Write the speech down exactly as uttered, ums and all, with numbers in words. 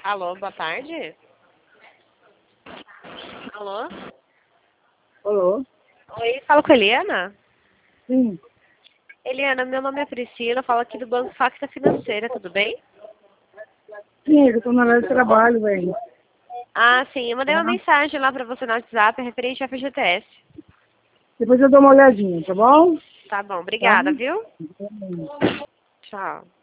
Alô, boa tarde. Alô? Alô? Oi, fala com a Eliana? Sim. Eliana, meu nome é Priscila, falo aqui do Banco Facta Financeira, tudo bem? Sim, eu tô na área de trabalho, velho. Ah, sim, eu mandei uma Tá? mensagem lá pra você no WhatsApp referente à F G T S. Depois eu dou uma olhadinha, tá bom? Tá bom, Tá? obrigada, viu? Tchau.